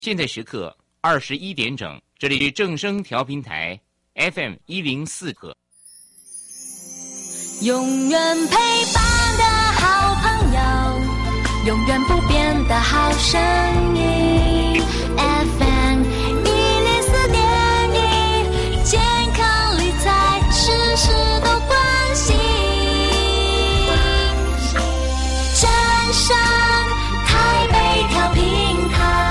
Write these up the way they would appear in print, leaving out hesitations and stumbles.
现在时刻21点整，这里是正声调频台 FM104赫。 永远陪伴的好朋友，永远不变的好声音 FM104.1，健康理财事事都关心，正声台北调频台。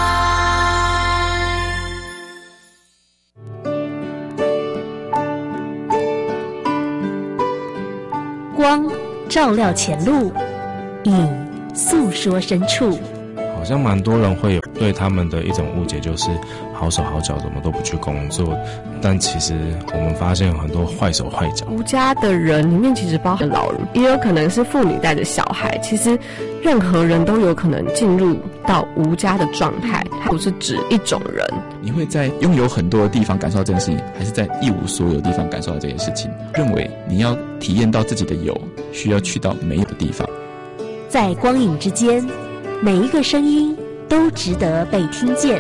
光照亮前路，影诉说深处。 好像蛮多人会有对他们的一种误解，就是好手好脚怎么都不去工作，但其实我们发现有很多坏手坏脚。 无家的人里面其实包含老人，也有可能是妇女带着小孩，其实任何人都有可能进入到无家的状态，它不是指一种人。 你会在拥有很多的地方感受到这件事情，还是在一无所有的地方感受到这件事情？认为你要体验到自己的有，需要去到没有的地方。 在光影之间，每一个声音都值得被听见。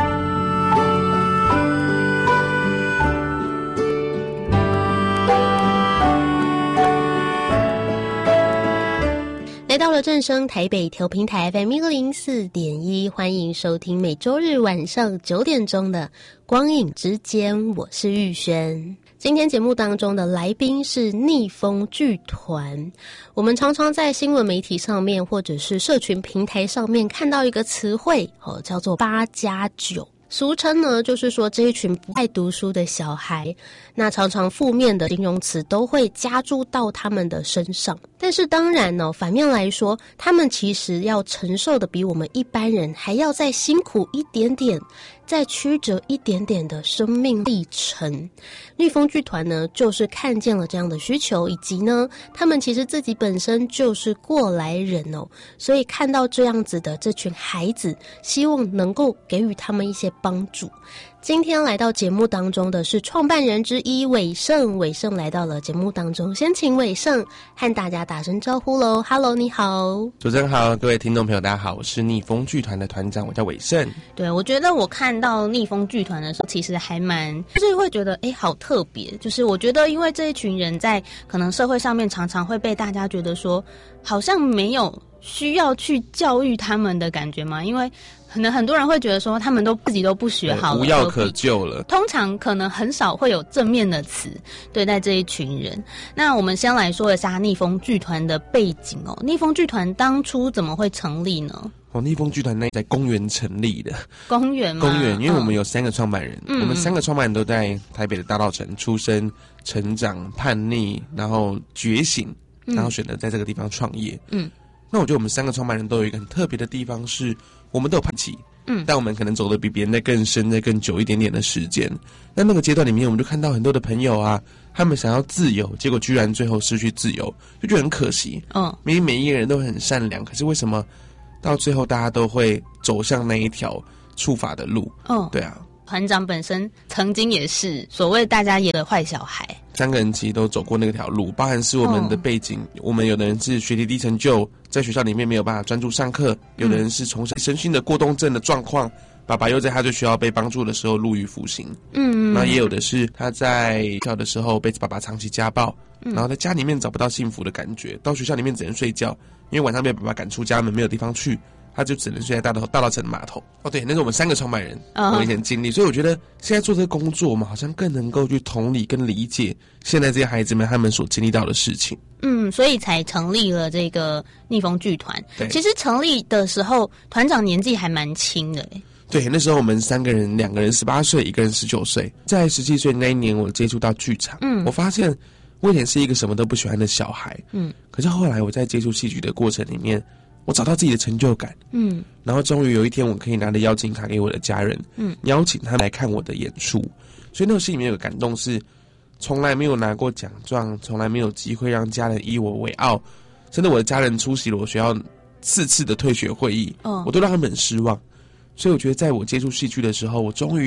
来到了正声台北调频台 FM104.1，欢迎收听每周日晚上9点钟的光影之间，我是玉轩。今天节目当中的来宾是逆风剧团。我们常常在新闻媒体上面或者是社群平台上面看到一个词汇，叫做8+9。俗称呢，就是说这一群不爱读书的小孩，那常常负面的形容词都会加诸到他们的身上。但是当然呢，反面来说，他们其实要承受的比我们一般人还要再辛苦一点点，再曲折一点点的生命历程。逆风剧团呢，就是看见了这样的需求，以及呢，他们其实自己本身就是过来人哦，所以看到这样子的这群孩子，希望能够给予他们一些帮助。今天来到节目当中的是创办人之一伟盛，伟盛来到了节目当中，先请伟盛和大家打声招呼咯。 Hello， 你好。 主持人好，各位听众朋友大家好，我是逆风剧团的团长，我叫伟盛。 对，我觉得我看到逆风剧团的时候，其实还蛮就是会觉得好特别，就是我觉得因为这一群人在可能社会上面常常会被大家觉得说好像没有需要去教育他们的感觉嘛，因为可能很多人会觉得说他们都自己都不学好了， 无药可救了， 通常可能很少会有正面的词对待这一群人。那我们先来说一下逆风剧团的背景哦。逆风剧团当初怎么会成立呢？ 逆风剧团在公园成立的。 公园吗？ 公园，因为我们有3个创办人，我们3个创办人都在台北的大稻埕出生、成长、叛逆，然后觉醒，然后选择在这个地方创业。那我觉得我们3个创办人都有一个很特别的地方，是我们都有叛逆，但我们可能走得比别人在更深、在更久一点点的时间。那个阶段里面，我们就看到很多的朋友啊，他们想要自由，结果居然最后失去自由，就觉得很可惜。明明每一个人都很善良，可是为什么到最后大家都会走向那一条触法的路？对啊。 团长本身曾经也是所谓大家也的坏小孩 ，3个人其实都走过那条路，包含是我们的背景，我们有的人是学习低成就，在学校里面没有办法专注上课，有的人是从小身心的过动症的状况，爸爸又在他最需要被帮助的时候入狱服刑，那也有的是他在学校的时候被爸爸长期家暴，然后在家里面找不到幸福的感觉，到学校里面只能睡觉，因为晚上被爸爸赶出家门，没有地方去，他就只能睡在大稻埕码头。对，那是我们3个创办人我以前经历，所以我觉得现在做这个工作，我们好像更能够去同理跟理解现在这些孩子们他们所经历到的事情。 所以才成立了这个逆风剧团。其实成立的时候，团长年纪还蛮轻的对，那时候我们3个人，2个人18岁，1个人19岁。在17岁那一年，我接触到剧场，我发现我以前是一个什么都不喜欢的小孩，可是后来我在接触戏剧的过程里面，我找到自己的成就感，然后终于有一天我可以拿着邀请卡给我的家人，邀请他们来看我的演出，所以那个戏里面有个感动是，从来没有拿过奖状，从来没有机会让家人以我为傲，甚至我的家人出席了我学校4次的退学会议，我都让他们很失望。所以我觉得在我接触戏剧的时候，我终于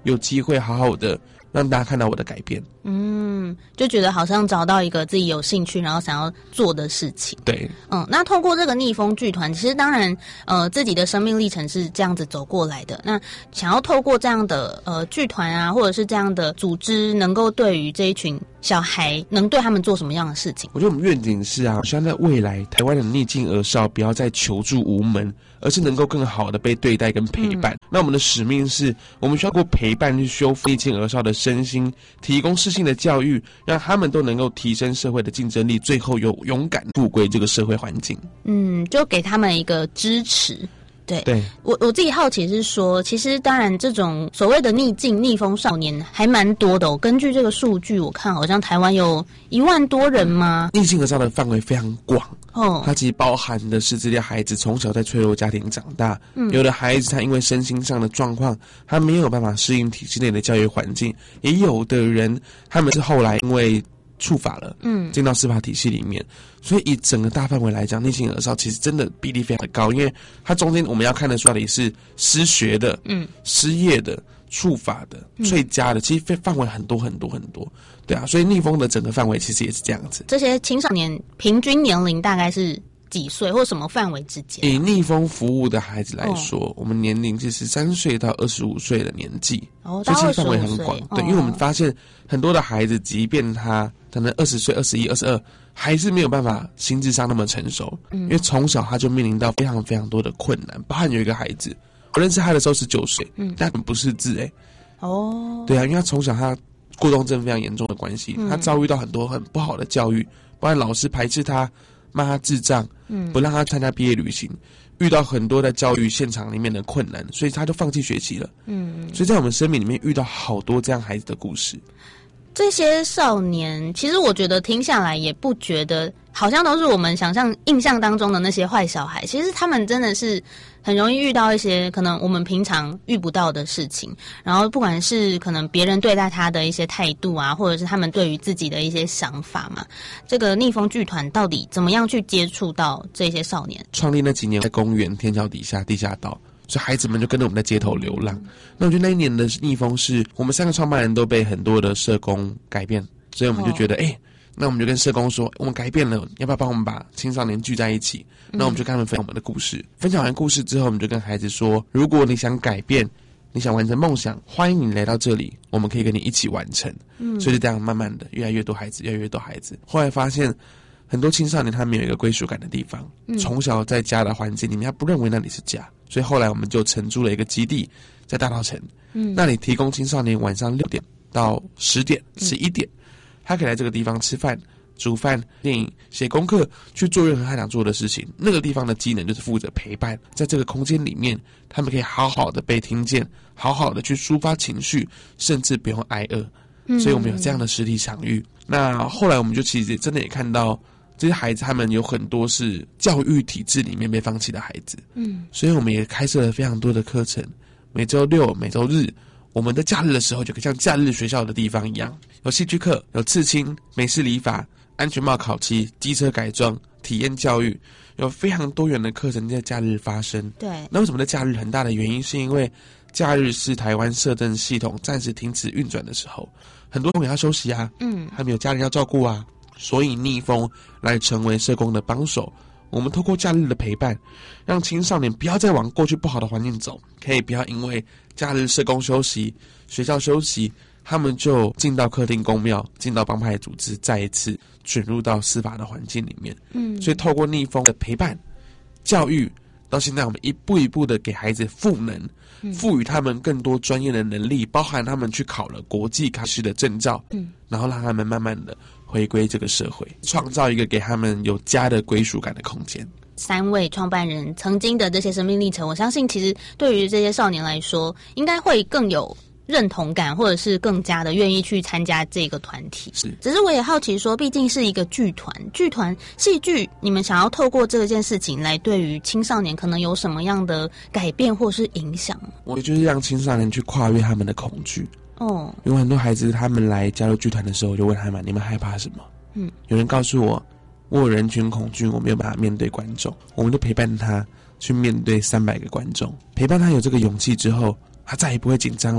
有机会好好的让大家看到我的改变。 就觉得好像找到一个自己有兴趣然后想要做的事情。 对， 那透过这个逆风剧团，其实当然自己的生命历程是这样子走过来的，那想要透过这样的剧团啊，或者是这样的组织，能够对于这一群小孩能对他们做什么样的事情？ 我觉得我们愿景是啊，希望在未来台湾的逆境儿少不要再求助无门，而是能够更好的被对待跟陪伴。那我们的使命是，我们需要通过陪伴去修复逆境儿少的身心，提供适性的教育，让他们都能够提升社会的竞争力，最后有勇敢复归这个社会环境。 就给他们一个支持。对，我自己好奇是说，其实当然这种所谓的逆风少年还蛮多的。我根据这个数据，我看好像台湾有1万多人吗？ 逆境儿少的范围非常广。它其实包含的是这些孩子从小在脆弱家庭长大，有的孩子他因为身心上的状况，他没有办法适应体制内的教育环境，也有的人他们是后来因为触法了，进到司法体系里面，所以以整个大范围来讲，逆境儿少其实真的比例非常的高，因为它中间我们要看的到底是失学的、失业的、触法的、脆家的，其实范围很多很多很多。对啊，所以逆风的整个范围其实也是这样子。 这些青少年平均年龄大概是几岁，或什么范围之间？ 以逆风服务的孩子来说，我们年龄是13岁到25岁的年纪，所以其实范围很广。对，因为我们发现很多的孩子，即便他可能20岁、21、22，还是没有办法心智上那么成熟，因为从小他就面临到非常非常多的困难。包含有一个孩子，我认识他的时候19岁，但不识字对啊，因为他从小他过动症非常严重的关系，他遭遇到很多很不好的教育，包含老师排斥他，骂他智障，不让他参加毕业旅行，遇到很多在教育现场里面的困难，所以他就放弃学习了。所以在我们生命里面遇到好多这样孩子的故事。 这些少年，其实我觉得听下来也不觉得好像都是我们印象当中的那些坏小孩，其实他们真的是很容易遇到一些可能我们平常遇不到的事情，然后不管是可能别人对待他的一些态度啊，或者是他们对于自己的一些想法嘛。这个逆风剧团到底怎么样去接触到这些少年？ 创立那几年在公园天桥底下地下道，所以孩子们就跟着我们在街头流浪。那我觉得那一年的逆风是我们3个创办人都被很多的社工改变，所以我们就觉得那我们就跟社工说，我们改变了，要不要帮我们把青少年聚在一起？那我们就跟他们分享我们的故事。分享完故事之后，我们就跟孩子说，如果你想改变，你想完成梦想，欢迎你来到这里，我们可以跟你一起完成。所以就这样慢慢的越来越多孩子，越来越多孩子。后来发现很多青少年他没有一个归属感的地方，从小在家的环境里面，他不认为那里是家，所以后来我们就承租了一个基地在大稻埕，那里提供青少年晚上6点到10点、11点，他可以来这个地方吃饭、煮饭、电影、写功课，去做任何他想做的事情。那个地方的机能就是负责陪伴，在这个空间里面，他们可以好好的被听见，好好的去抒发情绪，甚至不用挨饿。所以我们有这样的实体场域。那后来我们就其实真的也看到，这些孩子他们有很多是教育体制里面被放弃的孩子。所以我们也开设了非常多的课程，每周6、每周日，我们的假日的时候就可以像假日学校的地方一样，有戏剧课，有刺青、美式理发、安全帽烤漆、机车改装、体验教育，有非常多元的课程在假日发生。 对， 那为什么在假日很大的原因是因为假日是台湾社政系统暂时停止运转的时候，很多人要休息啊，还没有家人要照顾啊，所以逆风来成为社工的帮手。我们透过假日的陪伴，让青少年不要再往过去不好的环境走，可以不要因为假日社工休息、学校休息，他们就进到客厅公庙，进到帮派组织，再一次卷入到司法的环境里面。所以透过逆风的陪伴、教育，到现在我们一步一步的给孩子赋能，赋予他们更多专业的能力，包含他们去考了国际考试的证照，然后让他们慢慢的回归这个社会，创造一个给他们有家的归属感的空间。 3位创办人曾经的这些生命历程，我相信其实对于这些少年来说，应该会更有认同感，或者是更加的愿意去参加这个团体。只是我也好奇说，毕竟是一个剧团戏剧，你们想要透过这件事情来对于青少年可能有什么样的改变或是影响？ 我就是让青少年去跨越他们的恐惧。有很多孩子他们来加入剧团的时候，我就问他们，你们害怕什么？有人告诉我有人群恐惧，我没有办法面对观众。我们就陪伴他去面对300个观众，陪伴他有这个勇气之后，他再也不会紧张了，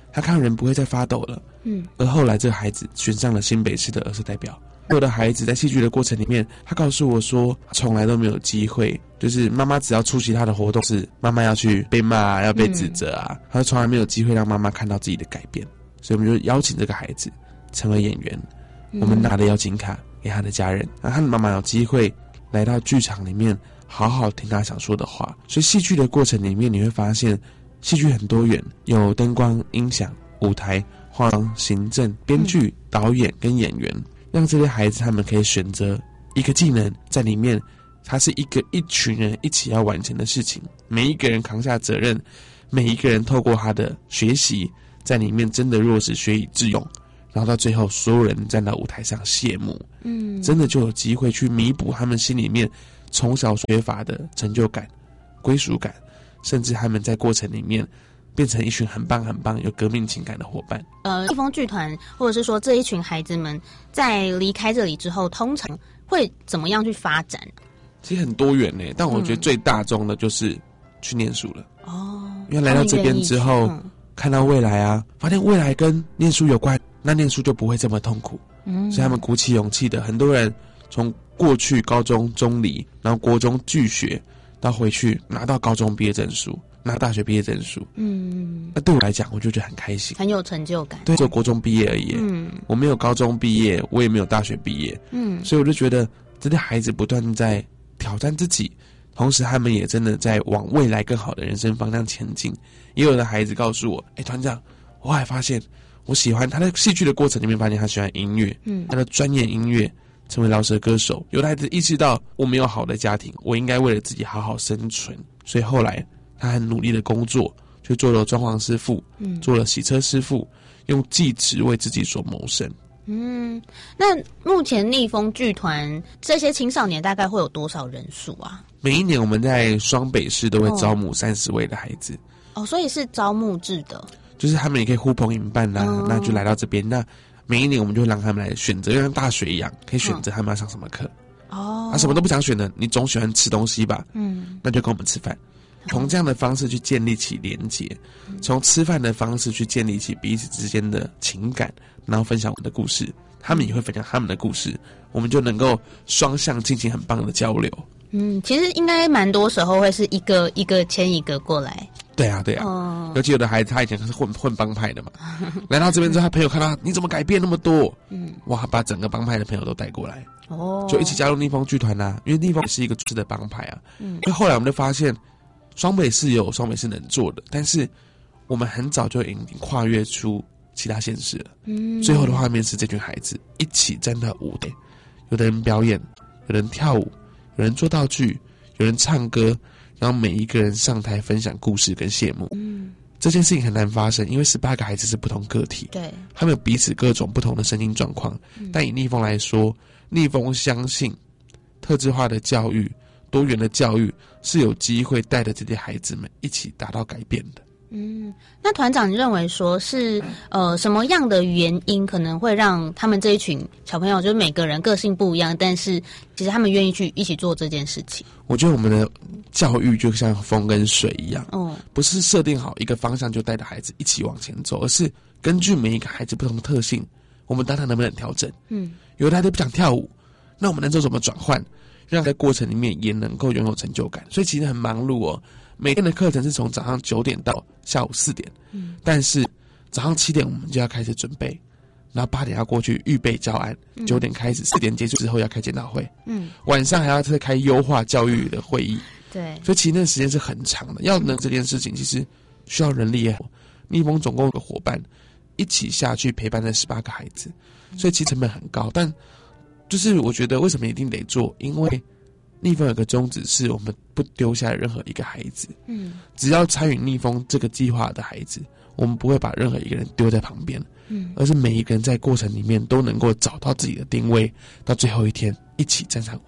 他看到人不会再发抖了。而后来这个孩子选上了新北市的儿社代表。有的孩子在戏剧的过程里面，他告诉我说从来都没有机会，就是妈妈只要出席他的活动是妈妈要去被骂啊，要被指责啊，他从来没有机会让妈妈看到自己的改变。所以我们就邀请这个孩子成为演员，我们拿了邀请卡给他的家人，让他的妈妈有机会来到剧场里面好好听他想说的话。所以戏剧的过程里面，你会发现戏剧很多元，有灯光、音响、舞台、化妆、行政、编剧、导演跟演员，让这些孩子他们可以选择一个技能在里面，它是一群人一起要完成的事情，每一个人扛下责任，每一个人透过他的学习在里面真的落实学以致用，然后到最后所有人站到舞台上谢幕，真的就有机会去弥补他们心里面从小缺乏的成就感、归属感，甚至他们在过程里面变成一群很棒很棒有革命情感的伙伴。 逆风剧团或者是说这一群孩子们在离开这里之后，通常会怎么样去发展？ 其实很多元呢，但我觉得最大宗的就是去念书了。因为来到这边之后，看到未来啊，发现未来跟念书有关，那念书就不会这么痛苦。所以他们鼓起勇气的，很多人从过去高中中离，然后国中拒学，到回去拿到高中毕业证书，拿大学毕业证书。那对我来讲，我就觉得很开心， 很有成就感。 对，只有国中毕业而已。我没有高中毕业，我也没有大学毕业。所以我就觉得这些孩子不断在挑战自己，同时他们也真的在往未来更好的人生方向前进。也有的孩子告诉我，团长，我还发现我喜欢他在戏剧的过程里面，发现他喜欢音乐，他的专业音乐，成为饶舌歌手。有的孩子意识到我没有好的家庭，我应该为了自己好好生存，所以后来他很努力的工作，去做了装潢师傅，做了洗车师傅，用技职为自己所谋生。 那目前逆风剧团这些青少年大概会有多少人数啊？ 每一年我们在双北市都会招募30位的孩子。 所以是招募制的， 就是他们也可以呼朋引伴啦，那就来到这边。那每一年我们就让他们来选择，像大学一样，可以选择他们要上什么课。什么都不想选的，你总喜欢吃东西吧？那就跟我们吃饭。从这样的方式去建立起连结，从吃饭的方式去建立起彼此之间的情感，然后分享我们的故事，他们也会分享他们的故事，我们就能够双向进行很棒的交流。 其实应该蛮多时候会是一个一个牵一个过来。 对啊，尤其有的孩子他以前是混帮派的嘛，来到这边之后，他朋友看到你怎么改变那么多，哇，把整个帮派的朋友都带过来，就一起加入逆风剧团啦。因为逆风也是一个的帮派啊。因为后来我们就发现，双北市有双北市能做的，但是我们很早就已经跨越出其他县市了。最后的画面是这群孩子一起站到舞台，有的人表演，有人跳舞，有人做道具，有人唱歌，然后每一个人上台分享故事跟谢幕。这件事情很难发生，因为18个孩子是不同个体，对，他们有彼此各种不同的身心状况。但以逆风来说，逆风相信特质化的教育、多元的教育是有机会带着这些孩子们一起达到改变的。 那团长，你认为说是什么样的原因可能会让他们这一群小朋友，就是每个人个性不一样，但是其实他们愿意去一起做这件事情？ 我觉得我们的教育就像风跟水一样，不是设定好一个方向就带着孩子一起往前走，而是根据每一个孩子不同的特性，我们当然能不能调整。有的孩子不想跳舞，那我们能做怎么转换，让在过程里面也能够拥有成就感。所以其实很忙碌哦。每天的课程是从早上9点到下午4点，但是早上7点我们就要开始准备，然后8点要过去预备教案，9点开始，4点结束之后要开检讨会，晚上还要再开优化教育的会议。对，所以其实那个时间是很长的。要能这件事情，其实需要人力也好。逆风总共有个伙伴一起下去陪伴那18个孩子，所以其实成本很高。但就是我觉得为什么一定得做，因为逆风有个宗旨是我们不丢下任何一个孩子，只要参与逆风这个计划的孩子，我们不会把任何一个人丢在旁边，而是每一个人在过程里面都能够找到自己的定位，到最后一天一起站上舞台。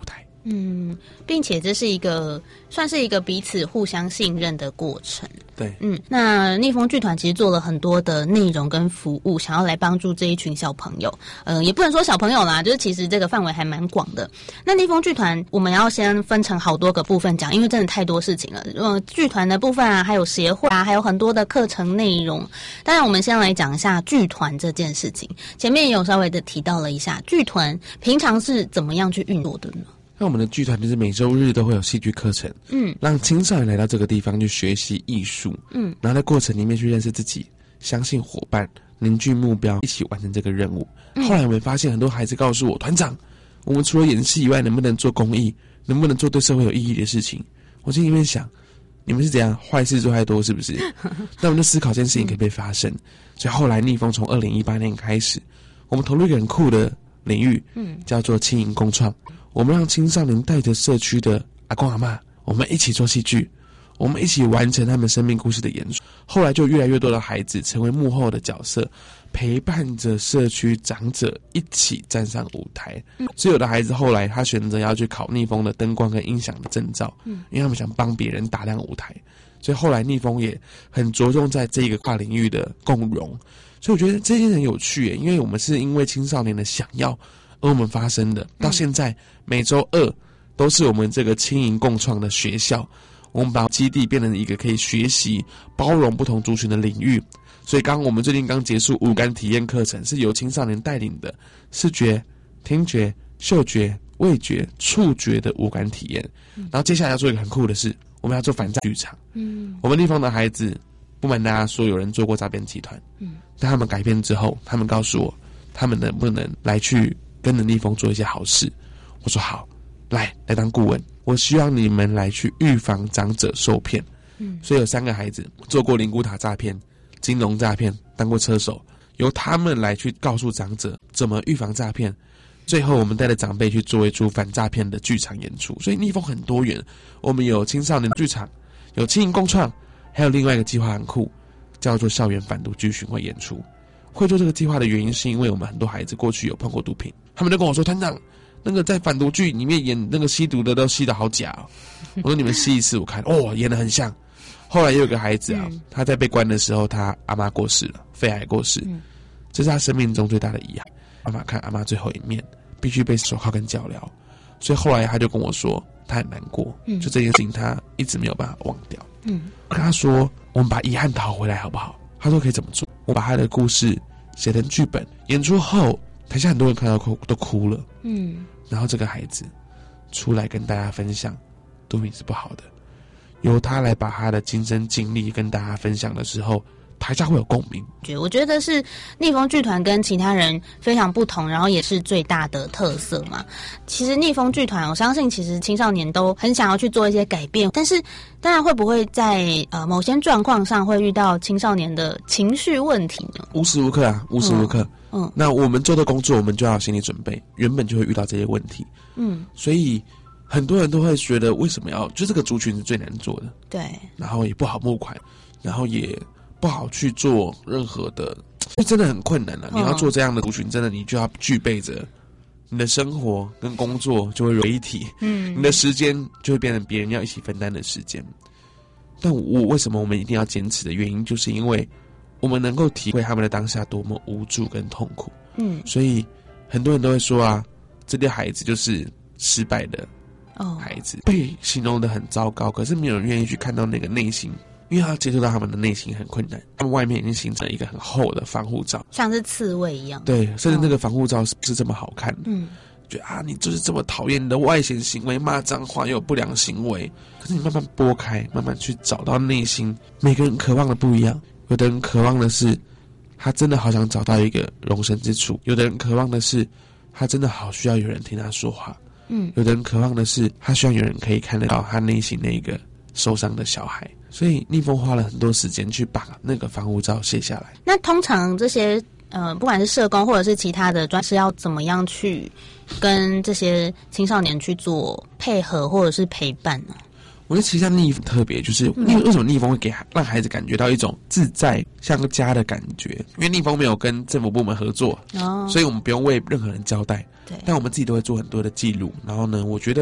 并且这是算是一个彼此互相信任的过程。 对， 那逆风剧团其实做了很多的内容跟服务，想要来帮助这一群小朋友。也不能说小朋友啦，就是其实这个范围还蛮广的。那逆风剧团我们要先分成好多个部分讲，因为真的太多事情了。剧团的部分啊，还有协会啊，还有很多的课程内容。当然，我们先来讲一下剧团这件事情。前面也有稍微的提到了一下，剧团平常是怎么样去运作的呢？ 那我们的剧团就是每周日都会有戏剧课程，让青少年来到这个地方去学习艺术，然后在过程里面去认识自己，相信伙伴，凝聚目标，一起完成这个任务。后来我们发现很多孩子告诉我，团长，我们除了演戏以外，能不能做公益，能不能做对社会有意义的事情？我心里面想，你们是怎样坏事做太多是不是？那我们就思考这件事情可以被发生。所以后来逆风从2018年开始，我们投入一个很酷的领域，叫做青银共创。我们让青少年带着社区的阿公阿嬷，我们一起做戏剧，我们一起完成他们生命故事的演出。后来就越来越多的孩子成为幕后的角色，陪伴着社区长者一起站上舞台。所以有的孩子后来他选择要去考逆风的灯光跟音响的证照，因为他们想帮别人打亮舞台。所以后来逆风也很着重在这个跨领域的共融。所以我觉得这件事很有趣耶，因为我们是因为青少年的想要而我们发生的，到现在每周2都是我们这个青银共创的学校，我们把基地变成一个可以学习包容不同族群的领域。所以我们最近刚结束五感体验课程，是由青少年带领的视觉、听觉、嗅觉、味觉、触觉的五感体验。然后接下来要做一个很酷的事，我们要做反诈剧场。我们地方的孩子，不瞒大家说，有人做过诈骗集团，但他们改变之后，他们告诉我，他们能不能来去跟着逆风做一些好事。我说好，来当顾问，我希望你们来去预防长者受骗。所以有3个孩子做过灵骨塔诈骗、金融诈骗，当过车手，由他们来去告诉长者怎么预防诈骗。最后我们带着长辈去做一出反诈骗的剧场演出。所以逆风很多元，我们有青少年剧场，有青银共创，还有另外一个计划很酷，叫做校园反毒剧巡回演出。会做这个计划的原因是因为我们很多孩子过去有碰过毒品，他们就跟我说，团长，那个在反毒剧里面演那个吸毒的都吸得好假哦。我说你们吸一次我看，演得很像。后来也有个孩子他在被关的时候，他阿嬷过世了，肺癌过世，这是他生命中最大的遗憾。爸爸看阿嬷最后一面，必须被手铐跟脚镣，所以后来他就跟我说，他很难过，就这件事情他一直没有办法忘掉。我跟他说，我们把遗憾讨回来好不好？他说可以怎么做？我把他的故事写成剧本，演出后台下很多人看到都哭了。然后这个孩子出来跟大家分享，毒品是不好的。由他来把他的亲身经历跟大家分享的时候，台下会有共鸣。 我觉得是逆风剧团跟其他人非常不同，然后也是最大的特色嘛。其实逆风剧团，我相信其实青少年都很想要去做一些改变，但是当然会不会在某些状况上会遇到青少年的情绪问题呢？ 无时无刻无时无刻。那我们做的工作，我们就要有心理准备，原本就会遇到这些问题。所以很多人都会觉得，为什么就这个族群是最难做的？对，然后也不好募款，然后也不好去做任何的，就真的很困难了。你要做这样的族群，真的你就要具备着你的生活跟工作就会融为一体，你的时间就会变成别人要一起分担的时间。但为什么我们一定要坚持的原因，就是因为我们能够体会他们的当下多么无助跟痛苦。所以很多人都会说这些孩子就是失败的孩子，被形容的很糟糕，可是没有人愿意去看到那个内心，因为他接触到他们的内心很困难，他们外面已经形成一个很厚的防护罩， 像是刺猬一样。 对，甚至那个防护罩是不是这么好看的？觉得你就是这么讨厌你的外显行为，骂脏话又有不良行为，可是你慢慢拨开，慢慢去找到内心，每个人渴望的不一样。有的人渴望的是他真的好想找到一个容身之处，有的人渴望的是他真的好需要有人听他说话，有的人渴望的是他希望有人可以看得到他内心那个受伤的小孩。所以逆风花了很多时间去把那个防护罩卸下来。 那通常这些不管是社工或者是其他的专师，要怎么样去跟这些青少年去做配合或者是陪伴呢？ 我觉得其实像逆风特别，就是为什么逆风会让孩子感觉到一种自在像个家的感觉？因为逆风没有跟政府部门合作，所以我们不用为任何人交代，但我们自己都会做很多的记录。然后呢，我觉得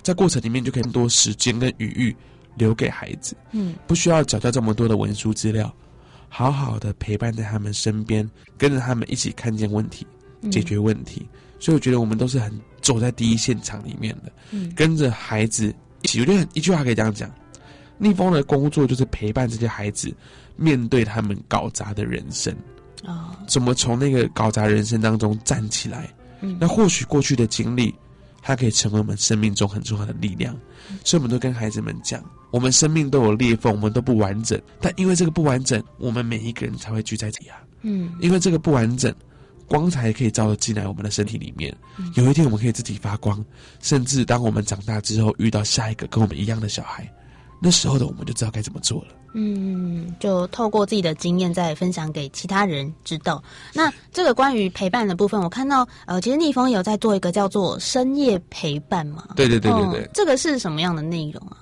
在过程里面就可以更多时间跟余裕留给孩子，不需要缴交这么多的文书资料，好好的陪伴在他们身边，跟着他们一起看见问题，解决问题。所以我觉得我们都是很走在第一现场里面的，跟着孩子一起。我觉得一句话可以这样讲，逆风的工作就是陪伴这些孩子面对他们搞砸的人生，怎么从那个搞砸人生当中站起来。那或许过去的经历它可以成为我们生命中很重要的力量，所以我们都跟孩子们讲，我们生命都有裂缝，我们都不完整，但因为这个不完整，我们每一个人才会聚在这里啊。因为这个不完整，光才可以照得进来我们的身体里面，有一天我们可以自己发光，甚至当我们长大之后遇到下一个跟我们一样的小孩，那时候的我们就知道该怎么做了。 就透过自己的经验再分享给其他人知道。那这个关于陪伴的部分，我看到其实逆风有在做一个叫做深夜陪伴嘛。 对， 这个是什么样的内容啊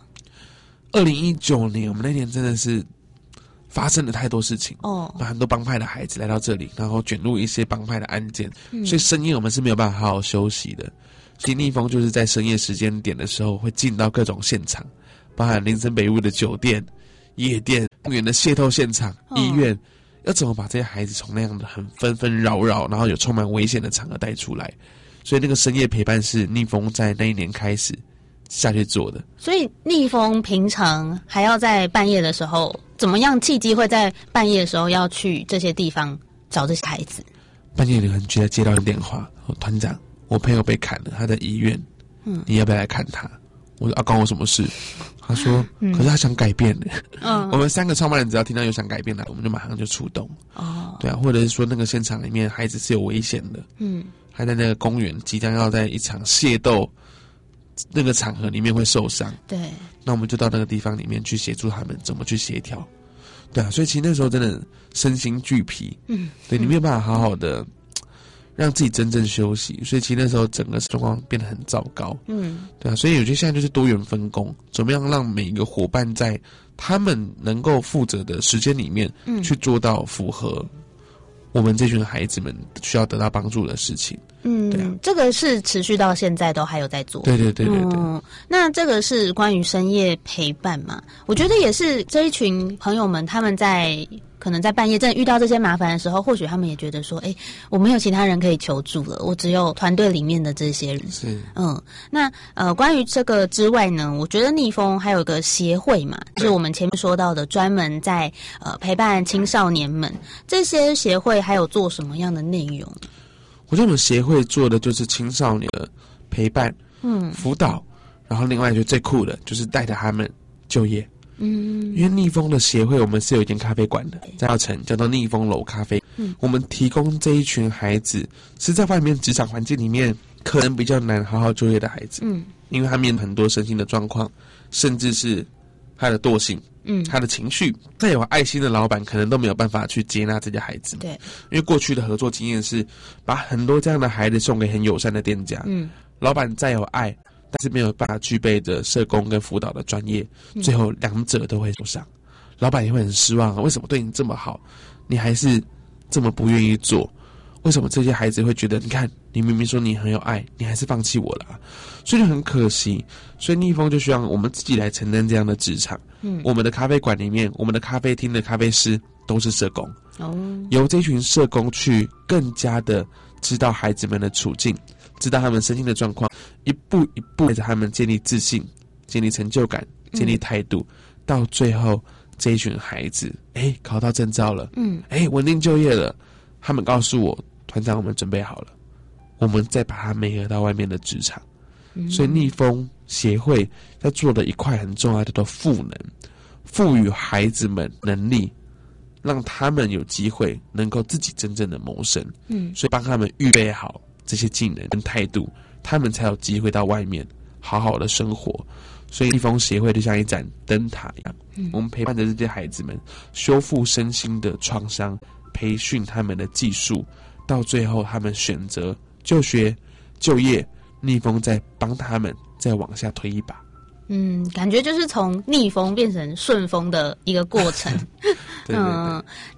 ？2019年我们那年真的是发生了太多事情把很多帮派的孩子来到这里，然后卷入一些帮派的案件，所以深夜我们是没有办法好好休息的。所以逆风就是在深夜时间点的时候会进到各种现场，包含林森北路的酒店、夜店、公园的械斗现场、医院，要怎么把这些孩子从那样的很纷纷扰扰，然后有充满危险的场合带出来。所以那个深夜陪伴是逆风在那一年开始下去做的。所以逆风平常还要在半夜的时候，怎么样契机会在半夜的时候要去这些地方找这些孩子？半夜你可能觉得接到电话，团长，我朋友被砍了，他在医院，你要不要来看他？我说关我什么事？他说，可是他想改变的。我们3个创办人只要听到有想改变的，我们就马上就出动。对啊，或者是说那个现场里面孩子是有危险的，还在那个公园即将要在一场械斗那个场合里面会受伤，对，那我们就到那个地方里面去协助他们怎么去协调。对啊，所以其实那时候真的身心俱疲，对，你没有办法好好的让自己真正休息，所以其实那时候整个状况变得很糟糕。对啊，所以我觉得现在就是多元分工，怎么样让每一个伙伴在他们能够负责的时间里面，去做到符合我们这群孩子们需要得到帮助的事情。对啊，这个是持续到现在都还有在做。对。那这个是关于深夜陪伴嘛？我觉得也是这一群朋友们，他们可能在半夜真的遇到这些麻烦的时候，或许他们也觉得说，我没有其他人可以求助了，我只有团队里面的这些人。是，那关于这个之外呢，我觉得逆风还有个协会嘛，就是我们前面说到的，专门在陪伴青少年们。这些协会还有做什么样的内容？我觉得我们协会做的就是青少年的陪伴、辅导，然后另外就最酷的就是带着他们就业。因为逆风的协会，我们是有一间咖啡馆的，在稻城叫做逆风楼咖啡。我们提供这一群孩子是在外面职场环境里面可能比较难好好就业的孩子，因为他面临很多身心的状况，甚至是他的惰性，他的情绪，再有爱心的老板可能都没有办法去接纳这些孩子。对，因为过去的合作经验是把很多这样的孩子送给很友善的店家，老板再有爱，但是没有办法具备的社工跟辅导的专业，最后两者都会受伤，老板也会很失望为什么对你这么好，你还是这么不愿意做？为什么这些孩子会觉得，你看你明明说你很有爱，你还是放弃我了所以就很可惜。所以逆风就希望我们自己来承担这样的职场。我们的咖啡馆里面，我们的咖啡厅的咖啡师都是社工，由这群社工去更加的知道孩子们的处境，知道他们身心的状况，一步一步带着他们建立自信，建立成就感，建立态度，到最后这一群孩子考到证照了，稳定就业了，他们告诉我，团长我们准备好了，我们再把他媒合到外面的职场。所以逆风协会在做的一块很重要的赋能，赋予孩子们能力，让他们有机会能够自己真正的谋生。所以帮他们预备好这些技能跟态度，他们才有机会到外面好好的生活。所以逆风协会就像一盏灯塔一样，我们陪伴着这些孩子们修复身心的创伤，培训他们的技术，到最后他们选择就学就业，逆风再帮他们再往下推一把。感觉就是从逆风变成顺风的一个过程。对。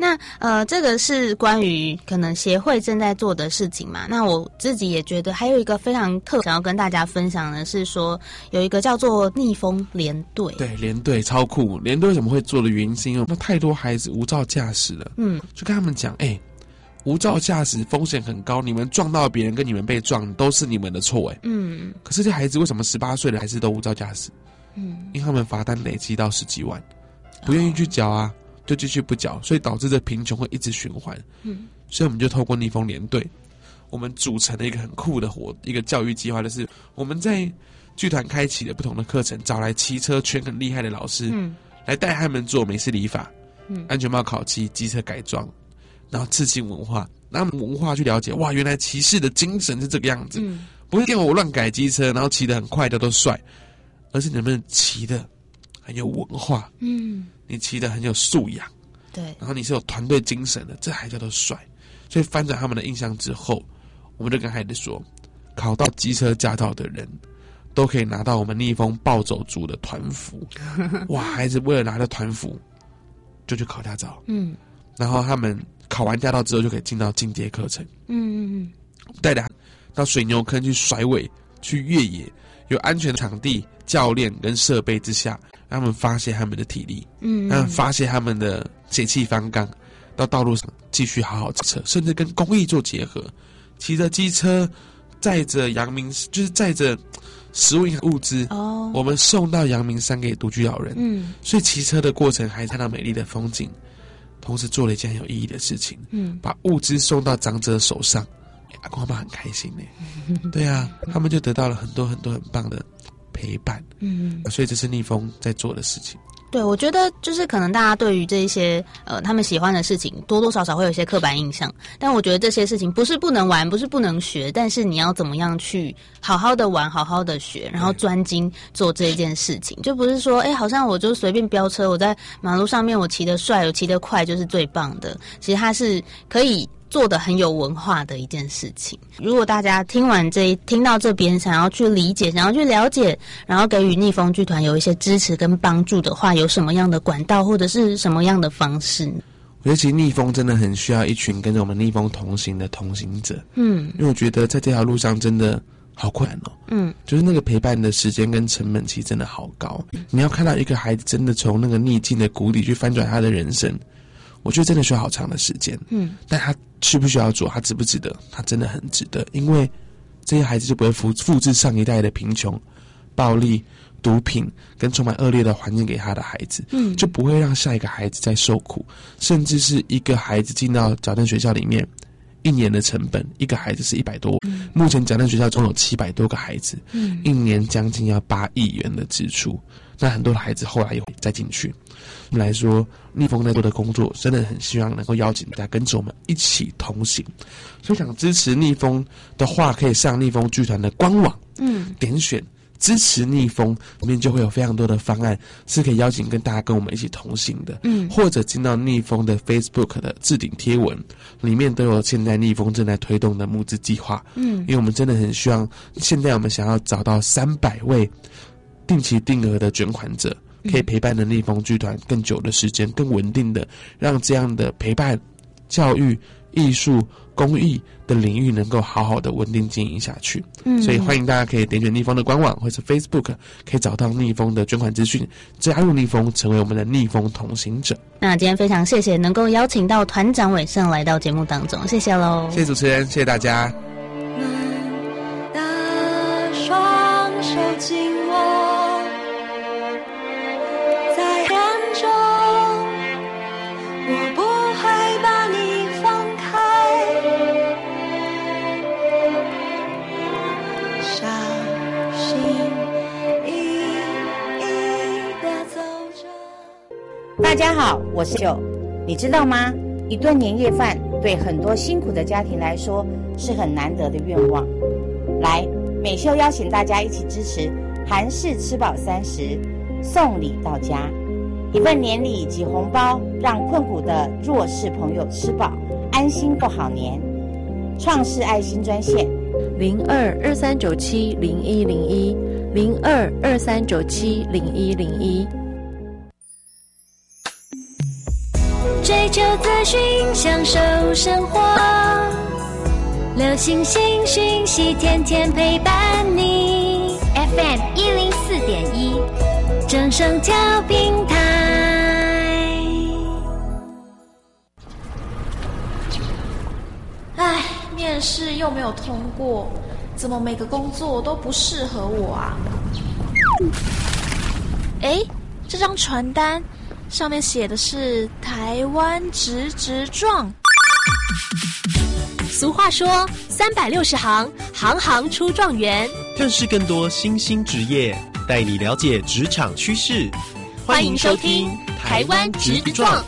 那这个是关于可能协会正在做的事情嘛？那我自己也觉得还有一个非常想要跟大家分享的是说，有一个叫做逆风连队。 对，连队超酷。连队为什么会做的原因是因为太多孩子无照驾驶了，就跟他们讲，无照驾驶风险很高，你们撞到别人跟你们被撞都是你们的错，可是这孩子为什么18岁了还是都无照驾驶？因为他们罚单累积到10几万，不愿意去缴啊，就继续不缴，所以导致这贫穷会一直循环。所以我们就透过逆风连队，我们组成了一个很酷的一个教育计划，就是我们在剧团开启了不同的课程，找来骑车圈很厉害的老师，来带他们做美式理发、安全帽烤漆、机车改装，然后刺青文化，让他们文化去了解，哇，原来骑士的精神是这个样子，不是给我乱改机车，然后骑得很快的都帅，而是能不能骑得很有文化，你骑得很有素养， 对， 然后你是有团队精神的，这还叫做帅。所以翻转他们的印象之后，我们就跟孩子说，考到机车驾照的人都可以拿到我们逆风暴走族的团服。哇，孩子为了拿到团服就去考驾照，然后他们考完驾照之后就可以进到进阶课程，带着到水牛坑去甩尾、去越野，有安全的场地、教练跟设备之下，让他们发泄他们的体力，让他们发泄他们的血气方刚，到道路上继续好好骑车，甚至跟公益做结合，骑着机车载着阳明，就是载着食物物资，我们送到阳明山给独居老人，所以骑车的过程还看到美丽的风景，同时做了一件很有意义的事情，把物资送到长者手上，阿公阿嬷很开心呢。对啊，他们就得到了很多很多很棒的陪伴，所以这是逆风在做的事情。 对，我觉得就是可能大家对于这一些他们喜欢的事情多多少少会有一些刻板印象，但我觉得这些事情不是不能玩，不是不能学，但是你要怎么样去好好的玩，好好的学，然后专精做这一件事情，就不是说好像我就随便飙车，我在马路上面我骑得帅，我骑得快就是最棒的，其实它是可以做得很有文化的一件事情。如果大家听到这边想要去理解，想要去了解，然后给予逆风剧团有一些支持跟帮助的话，有什么样的管道或者是什么样的方式呢？ 我觉得其实逆风真的很需要一群跟着我们逆风同行的同行者，因为我觉得在这条路上真的好困难哦，就是那个陪伴的时间跟成本其实真的好高，你要看到一个孩子真的从那个逆境的谷底去翻转他的人生，我觉得真的需要好长的时间，但他需不需要做，他值不值得，他真的很值得，因为这些孩子就不会复制上一代的贫穷、暴力、毒品跟充满恶劣的环境给他的孩子，就不会让下一个孩子再受苦，甚至是一个孩子进到矫正学校里面，1年的成本，一个孩子是100多，目前矫正学校中有700多个孩子，一年将近要8亿元的支出，那很多的孩子后来也会再进去。我们来说，逆风在做的工作真的很希望能够邀请大家跟着我们一起同行，所以想支持逆风的话，可以上逆风剧团的官网，点选支持逆风，里面就会有非常多的方案是可以邀请跟大家跟我们一起同行的，或者进到逆风的 Facebook 的置顶贴文，里面都有现在逆风正在推动的募资计划，因为我们真的很希望，现在我们想要找到300位定期定额的捐款者，可以陪伴的逆风剧团更久的时间，更稳定的让这样的陪伴、教育、艺术、公益的领域能够好好的稳定经营下去。所以欢迎大家可以点选逆风的官网或是 Facebook， 可以找到逆风的捐款资讯，加入逆风，成为我们的逆风同行者。 那今天非常谢谢能够邀请到团长伟盛来到节目当中，谢谢喽。 谢谢主持人，谢谢大家。 拿双手紧握在暗中，我不会把你放开，小心翼翼地走着。 大家好，我是秀。你知道吗？一顿年夜饭对很多辛苦的家庭来说是很难得的愿望。来，美秀邀请大家一起支持韩式吃饱30，送礼到家，一份年礼及红包，让困苦的弱势朋友吃饱，安心过好年。创世爱心专线 0223970101，0223970101。 追求资讯，享受生活。流星星讯息，天天陪伴你。FM 104.1，正声调频台。 唉，面试又没有通过，怎么每个工作都不适合我啊？诶，这张传单上面写的是台湾直直撞。 俗话说360行，行行出状元。 认识更多新兴职业，带你了解职场趋势。 欢迎收听台湾直撞。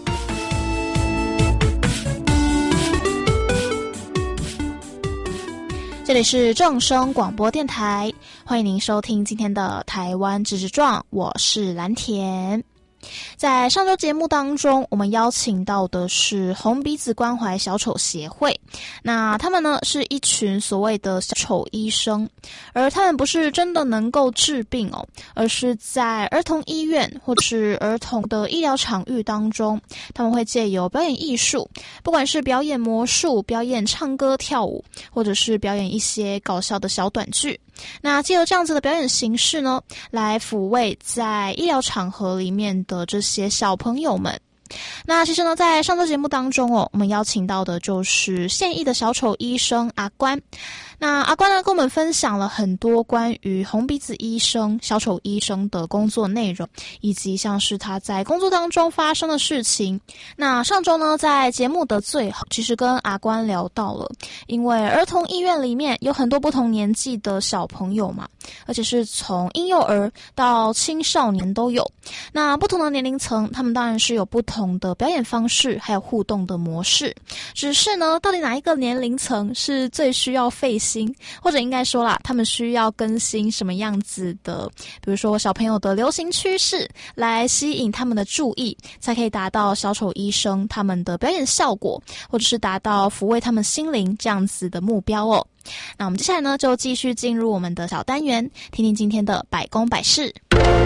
这里是正声广播电台，欢迎您收听今天的台湾直直撞，我是蓝田。在上周节目当中，我们邀请到的是红鼻子关怀小丑协会。那他们呢是一群所谓的小丑医生，而他们不是真的能够治病哦，而是在儿童医院或是儿童的医疗场域当中，他们会借由表演艺术，不管是表演魔术、表演唱歌跳舞，或者是表演一些搞笑的小短剧。那藉由这样子的表演形式呢，来抚慰在医疗场合里面的这些小朋友们。那其实呢，在上周节目当中我们邀请到的就是现役的小丑医生阿关。那阿关呢，跟我们分享了很多关于红鼻子医生、小丑医生的工作内容，以及像是他在工作当中发生的事情。那上周呢，在节目的最后，其实跟阿关聊到了，因为儿童医院里面有很多不同年纪的小朋友嘛，而且是从婴幼儿到青少年都有。那不同的年龄层，他们当然是有不同的表演方式，还有互动的模式。只是呢，到底哪一个年龄层是最需要费心，或者应该说啦，他们需要更新什么样子的，比如说小朋友的流行趋势，来吸引他们的注意，才可以达到小丑医生他们的表演效果，或者是达到抚慰他们心灵这样子的目标哦。那我们接下来呢，就继续进入我们的小单元，听听今天的百工百事。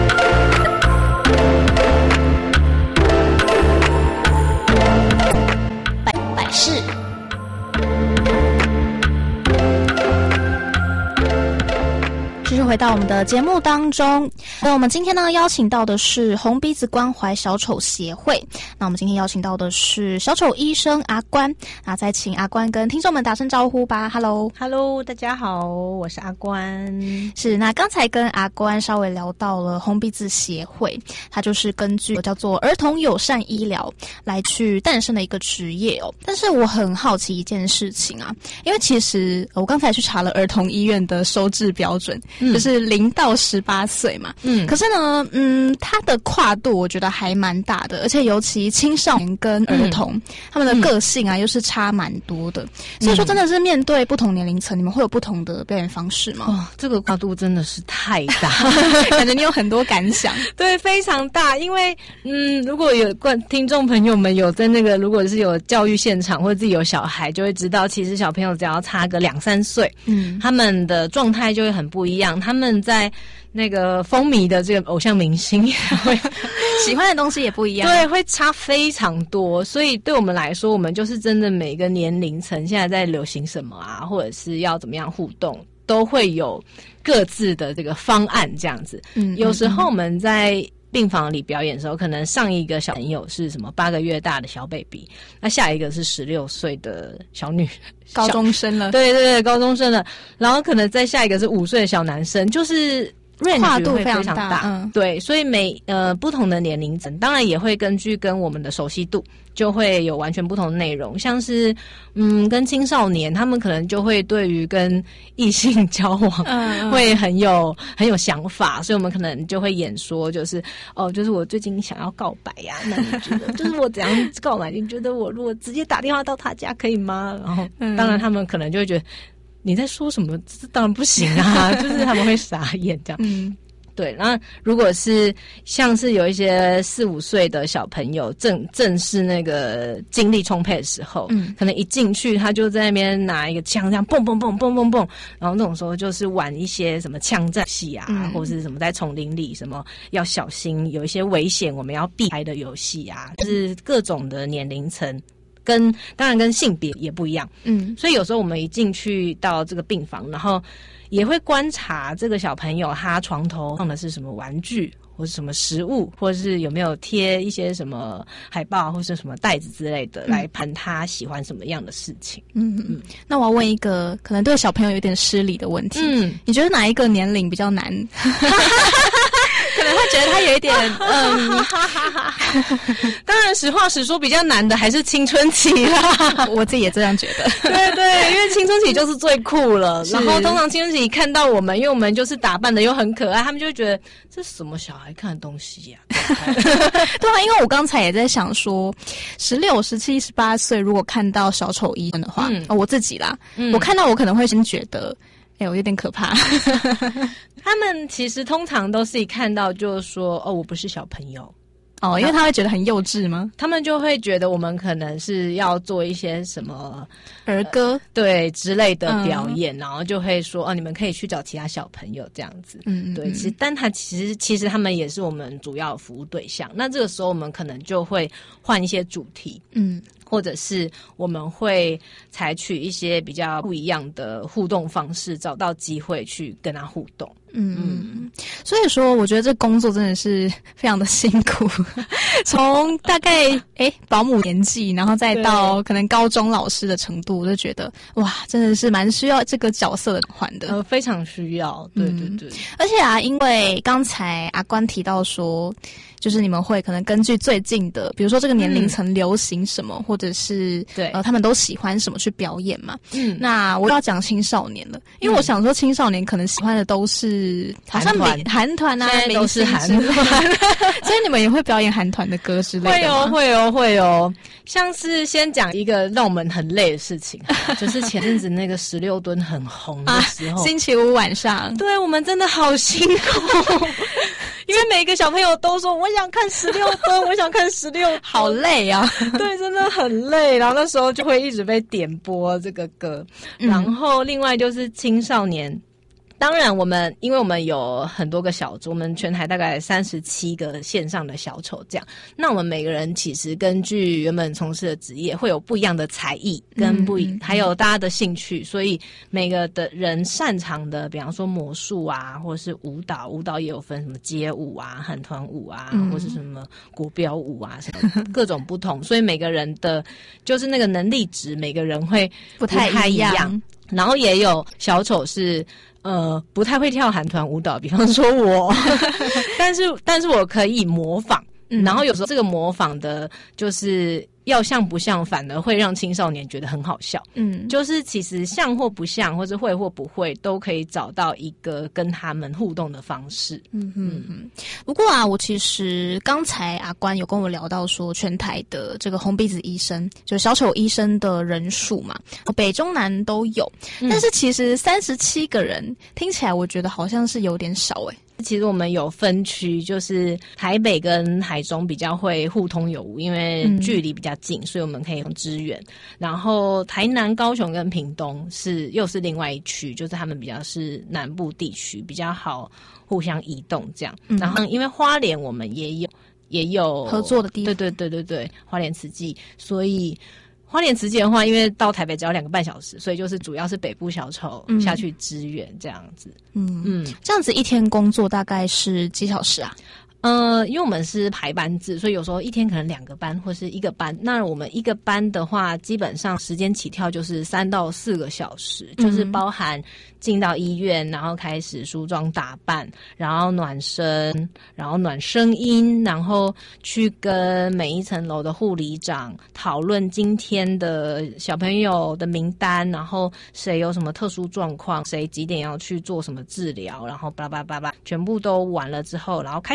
百事。继续回到我们的节目当中，那我们今天呢邀请到的是红鼻子关怀小丑协会。那我们今天邀请到的是小丑医生阿关，那再请阿关跟听众们打声招呼吧。 Hello， 大家好，我是阿关。 是，那刚才跟阿关稍微聊到了红鼻子协会，它就是根据叫做儿童友善医疗来去诞生的一个职业哦。但是我很好奇一件事情啊，因为其实我刚才去查了儿童医院的收治标准，就是0到18岁嘛。可是呢，它的跨度我觉得还蛮大的，而且尤其青少年跟儿童，他们的个性啊又是差蛮多的。所以说真的是面对不同年龄层，你们会有不同的表演方式吗？ 哦，这个跨度真的是太大， 感觉你有很多感想。 对，非常大。因为如果有听众朋友们有在那个，如果是有教育现场或者自己有小孩，就会知道，其实小朋友只要差个2-3岁，他们的状态就会很不一样。他们在那个风靡的这个偶像明星也会喜欢的东西也不一样， 对，会差非常多。所以对我们来说，我们就是真的每个年龄层现在在流行什么啊，或者是要怎么样互动，都会有各自的这个方案这样子。有时候我们在病房里表演的时候，可能上一个小朋友是什么8个月大的小 baby， 那下一个是16岁的小女高中生了， 对，高中生了，然后可能再下一个是5岁的小男生，就是跨度会非常大。 对，所以不同的年龄层，当然也会根据跟我们的熟悉度，就会有完全不同的内容。像是跟青少年，他们可能就会对于跟异性交往会很有想法，所以我们可能就会演说，就是就是我最近想要告白呀，那你觉得就是我怎样告白？你觉得我如果直接打电话到他家可以吗？然后当然他们可能就会觉得你在说什么？这当然不行啊，就是他们会傻眼这样。 对，那如果是像是有一些4、5岁的小朋友，正是那个精力充沛的时候，可能一进去他就在那边拿一个枪这样蹦蹦蹦蹦蹦蹦，然后那种时候就是玩一些什么枪战戏啊，或是什么在丛林里什么要小心，有一些危险我们要避开的游戏啊，就是各种的年龄层。当然跟性别也不一样，所以有时候我们一进去到这个病房，然后也会观察这个小朋友他床头放的是什么玩具，或是什么食物，或是有没有贴一些什么海报或是什么袋子之类的，来盘他喜欢什么样的事情。 那我要问一个可能对小朋友有点失礼的问题，你觉得哪一个年龄比较难？可能会觉得他有一点当然实话实说，比较难的还是青春期啦。 我自己也这样觉得。 对对，因为青春期就是最酷了。然后通常青春期看到我们，因为我们就是打扮的又很可爱，他们就会觉得这是什么小孩看的东西呀？ 对啊，因为我刚才也在想说，16、17、18岁如果看到小丑医生的话，我自己啦，我看到我可能会先觉得。我有点可怕。 他们其实通常都是一看到就说我不是小朋友。 因为他会觉得很幼稚吗？ 他们就会觉得我们可能是要做一些什么儿歌对之类的表演，然后就会说你们可以去找其他小朋友这样子。对，但他其实他们也是我们主要服务对象。那这个时候我们可能就会换一些主题，或者是我们会采取一些比较不一样的互动方式，找到机会去跟他互动。 所以说我觉得这工作真的是非常的辛苦，从大概保姆年纪，然后再到可能高中老师的程度，我就觉得哇，真的是蛮需要这个角色的换的， 非常需要。对对对， 而且因为刚才阿关提到说，就是你们会可能根据最近的，比如说这个年龄层流行什么，或者是他们都喜欢什么去表演嘛。那我要讲青少年了，因为我想说青少年可能喜欢的都是好像韩团啊， 都是韩团， 所以你们也会表演韩团的歌之类的吗？ 会哦。像是先讲一个让我们很累的事情，就是前阵子那个16吨很红的时候， 星期五晚上， 对我们真的好辛苦。因为每个小朋友都说我想看16吨，我想看16吨， 好累啊！ 对，真的很累。然后那时候就会一直被点播这个歌。然后另外就是青少年。当然因为我们有很多个小组，我们全台大概37个线上的小丑这样。那我们每个人其实根据原本从事的职业会有不一样的才艺跟还有大家的兴趣，所以每个的人擅长的，比方说魔术啊，或者是舞蹈也有分什么街舞啊、韩团舞啊，或是什么国标舞啊，什么各种不同。所以每个人的就是那个能力值，每个人会不太一样。然后也有小丑是不太会跳韩团舞蹈，比方说我，但是我可以模仿，然后有时候这个模仿的就是要像不像，反而会让青少年觉得很好笑。就是其实像或不像，或是会或不会，都可以找到一个跟他们互动的方式。 不过我其实刚才阿关有跟我聊到说，全台的这个红鼻子医生，就是小丑医生的人数嘛，北中南都有，但是其实37个人听起来，我觉得好像是有点少其实我们有分区，就是台北跟台中比较会互通有无，因为距离比较近，所以我们可以用支援。然后台南、高雄跟屏东又是另外一区，就是他们比较是南部地区，比较好互相移动这样。然后因为花莲我们也有合作的地方， 对，花莲慈济，所以。花莲慈济的话，因为到台北只要2个半小时，所以就是主要是北部小丑下去支援这样子。 这样子一天工作大概是几小时啊？ 因为我们是排班制，所以有时候一天可能2个班或是1个班。那我们1个班的话，基本上时间起跳就是3到4个小时，就是包含进到医院，然后开始梳妆打扮，然后暖身，然后暖声音，然后去跟每一层楼的护理长讨论今天的小朋友的名单，然后谁有什么特殊状况，谁几点要去做什么治疗，然后巴拉巴拉巴拉，全部都完了之后，然后开始表演。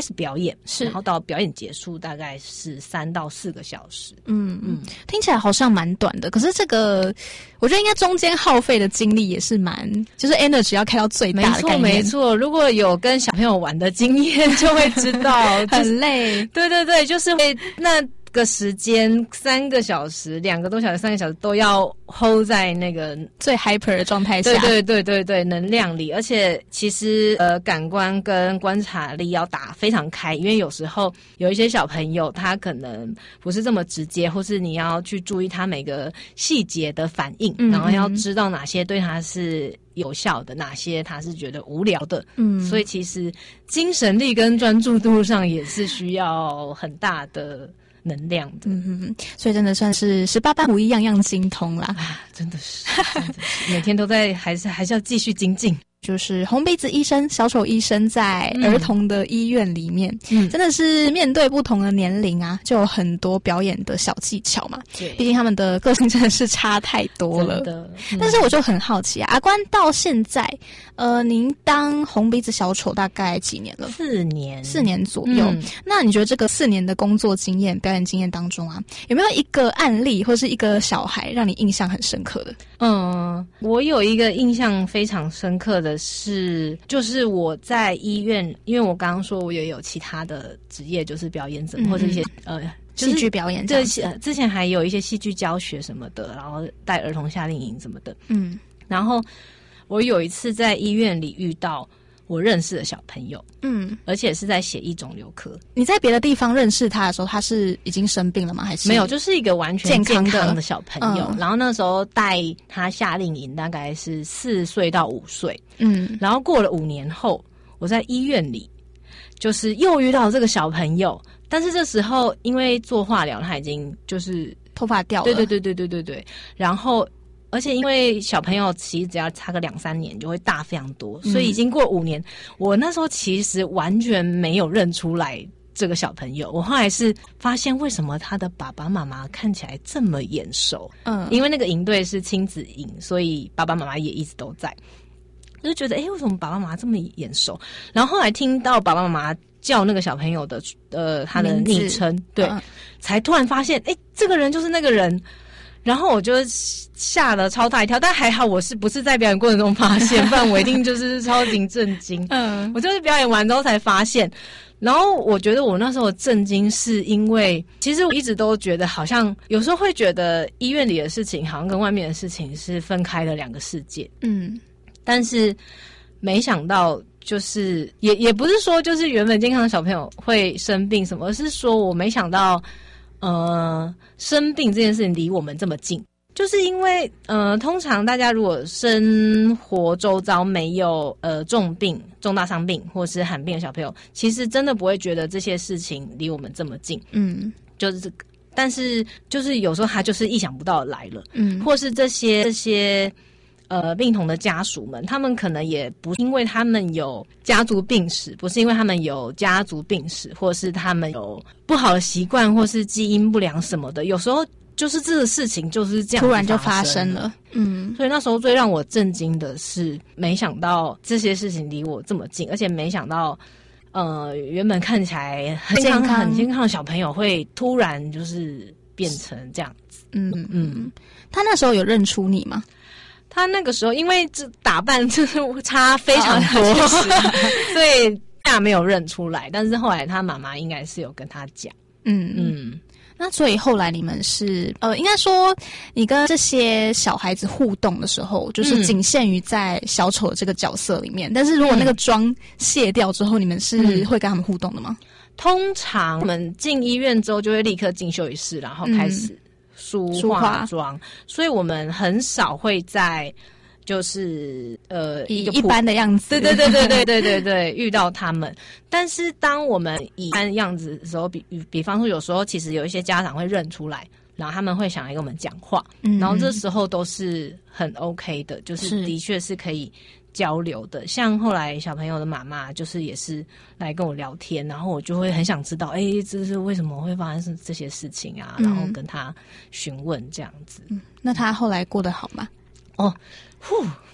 演， 是， 然后到表演结束大概是3到4个小时。 听起来好像蛮短的，可是这个我觉得应该中间耗费的精力也是就是 energy 要开到最大的概念。 没错，如果有跟小朋友玩的经验就会知道很累。 对对对，就是会那个时间3个小时、2个多小时、3个小时都要 hold 在那个最 hyper 的状态下。 对，能量里。而且其实感官跟观察力要打非常开，因为有时候有一些小朋友他可能不是这么直接，或是你要去注意他每个细节的反应，然后要知道哪些对他是有效的，哪些他是觉得无聊的。所以其实精神力跟专注度上也是需要很大的能量的。 所以真的算是18般武艺样样精通啦。 真的是每天都在还是要继续精进。 就是红鼻子医生、小丑医生在儿童的医院里面，真的是面对不同的年龄啊，就有很多表演的小技巧嘛。毕竟他们的个性真的是差太多了。但是我就很好奇啊，阿关到现在，您当红鼻子小丑大概几年了 ？4 年左右。那你觉得这个4年的工作经验、表演经验当中啊，有没有一个案例或是一个小孩让你印象很深刻的？ 我有一个印象非常深刻的就是我在医院，因为我刚刚说我也有其他的职业，就是表演者或者一些戏剧表演， 对，之前还有一些戏剧教学什么的，然后带儿童夏令营什么的。然后我有一次在医院里遇到我认识的小朋友，而且是在血液肿瘤科。 你在别的地方认识他的时候，他是已经生病了吗？还是没有？就是一个完全健康的小朋友。然后那时候带他夏令营大概是4岁到5岁。然后过了5年后，我在医院里就是又遇到这个小朋友，但是这时候因为做化疗，他已经就是头发掉了。 对。然后而且因为小朋友其实只要差个2-3年就会大非常多，所以已经过5年，我那时候其实完全没有认出来这个小朋友。我后来是发现为什么他的爸爸妈妈看起来这么眼熟。因为那个营队是亲子营，所以爸爸妈妈也一直都在，就觉得为什么爸爸妈妈这么眼熟？然后后来听到爸爸妈妈叫那个小朋友的他的昵称，对，才突然发现这个人就是那个人。然后我就吓了超大一跳，但还好我不是在表演过程中发现，不然我一定就是超级震惊。我就是表演完之后才发现。然后我觉得我那时候震惊是因为，其实我一直都觉得好像有时候会觉得医院里的事情好像跟外面的事情是分开的2个世界。但是没想到就是也不是说就是原本健康的小朋友会生病什么，而是说我没想到生病这件事情离我们这么近。就是因为通常大家如果生活周遭没有重病、重大伤病或是罕病的小朋友，其实真的不会觉得这些事情离我们这么近。就是但是就是有时候他就是意想不到的来了。或是这些病童的家属们，他们可能也不因为他们有家族病史，不是因为他们有家族病史，或是他们有不好的习惯，或是基因不良什么的，有时候就是这个事情就是这样突然就发生了。 所以那时候最让我震惊的是，没想到这些事情离我这么近，而且没想到原本看起来很健康的小朋友会突然就是变成这样子。 他那时候有认出你吗？ 他那个时候因为这打扮就是差非常多，所以他没有认出来。但是后来他妈妈应该是有跟他讲。 那所以后来你们是应该说你跟这些小孩子互动的时候，就是仅限于在小丑这个角色里面。但是如果那个妆卸掉之后，你们是会跟他们互动的吗？ 通常我们进医院之后就会立刻进休息室，然后开始梳化妆，所以我们很少会在就是以一般的样子， 对，遇到他们。但是当我们以一般的样子的时候，比方说有时候其实有一些家长会认出来，然后他们会想来跟我们讲话，然后这时候都是很 OK 的，就是的确是可以交流的。像后来小朋友的妈妈就是也是来跟我聊天，然后我就会很想知道这是为什么会发生这些事情啊，然后跟他询问这样子。 那他后来过得好吗？